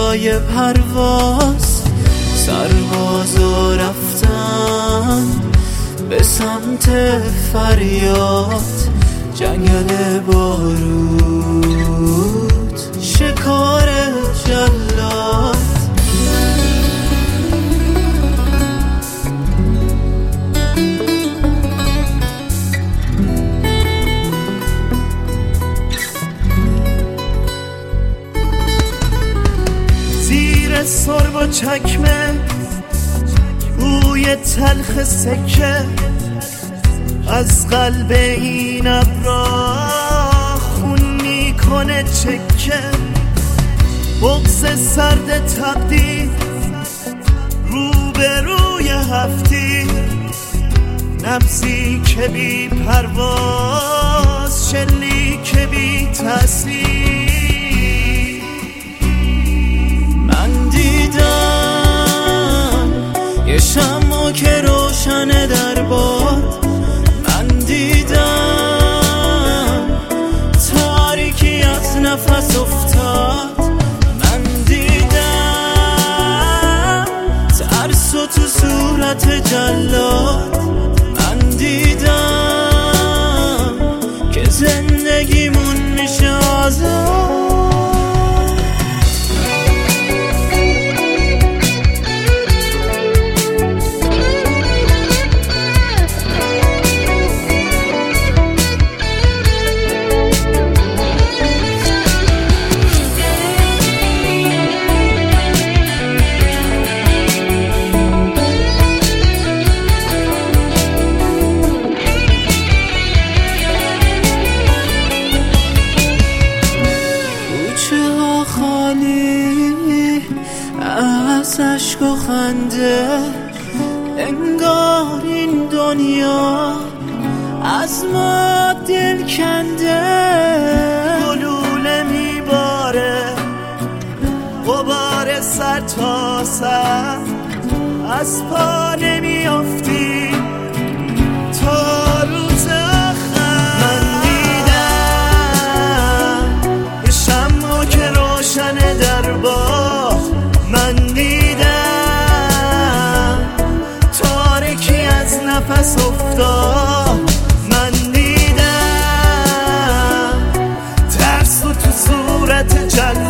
جای پرواز سربازا رفتن به سمت فریاد، جنگل بارود شکار جلاد. زیر سرب و چکمه بوی تلخ سکه از قلب این ابرا خون میکنه چکه. بغض سرد تقدیر روبروی هفتی، نبضی که بی پرواز شلی که بی تأثیر. من دیدم یه شمع که روشنه در باد، من دیدم تاریکی از نفس افتاد، من دیدم ترس و تو صورت جلاد، من دیدم که زندگیمون میشه آزاد. از عشق و خنده انگار این دنیا از ما دل کنده. گلوله میباره غبار سر تا سر، از پا نمیافتی تا روز آخر. من دیدم یه شمع که روشنه در باغ، من دیدم تاریکی از نفس افتاد، من دیدم ترس تو صورت جلاد.